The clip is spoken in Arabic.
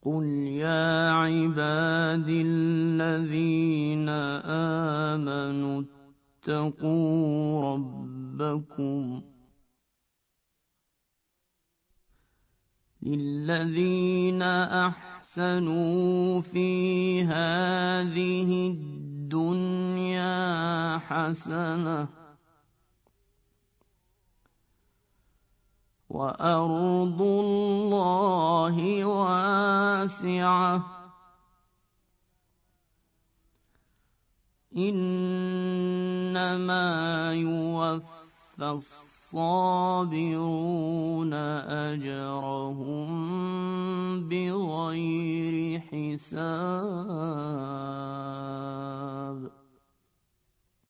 قل يا عبادي الذين آمنوا اتقوا ربكم للذين أحسنوا في هذه الدنيا حسنة وأرض الله واسعة إنما يوفى الصابرون أجرهم بغير حساب.